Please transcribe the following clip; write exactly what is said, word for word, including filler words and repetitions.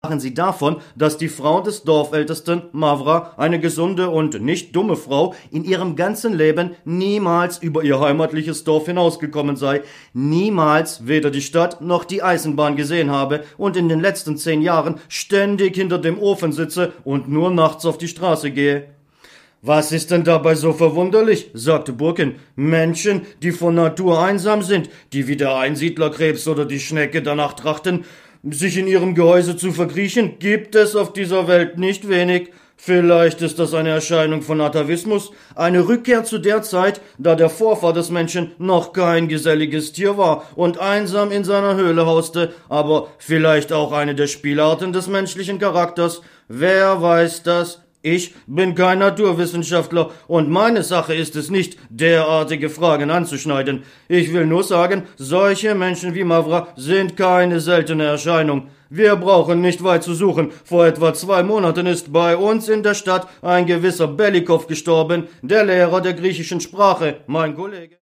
sprachen sie davon, dass die Frau des Dorfältesten, Mavra, eine gesunde und nicht dumme Frau, in ihrem ganzen Leben niemals über ihr heimatliches Dorf hinausgekommen sei, niemals weder die Stadt noch die Eisenbahn gesehen habe und in den letzten zehn Jahren ständig hinter dem Ofen sitze und nur nachts auf die Straße gehe. »Was ist denn dabei so verwunderlich?« sagte Burkin. »Menschen, die von Natur einsam sind, die wie der Einsiedlerkrebs oder die Schnecke danach trachten, sich in ihrem Gehäuse zu verkriechen, gibt es auf dieser Welt nicht wenig. Vielleicht ist das eine Erscheinung von Atavismus, eine Rückkehr zu der Zeit, da der Vorfahr des Menschen noch kein geselliges Tier war und einsam in seiner Höhle hauste, aber vielleicht auch eine der Spielarten des menschlichen Charakters. Wer weiß das? Ich bin kein Naturwissenschaftler und meine Sache ist es nicht, derartige Fragen anzuschneiden. Ich will nur sagen, solche Menschen wie Mavra sind keine seltene Erscheinung. Wir brauchen nicht weit zu suchen. Vor etwa zwei Monaten ist bei uns in der Stadt ein gewisser Belikow gestorben, der Lehrer der griechischen Sprache, mein Kollege.